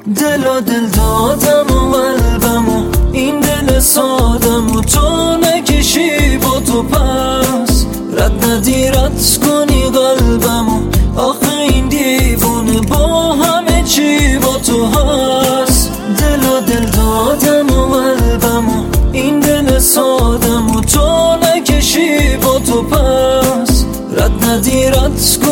دل دادم و قلبم و این دل سادم و تو نکشی با تو پس رد ندی رد کنی قلبم و آخه این دیوونه با همه چی با تو هست. دل دادم و قلبم و این دل سادم و تو نکشی با تو پس رد ندی رد کنی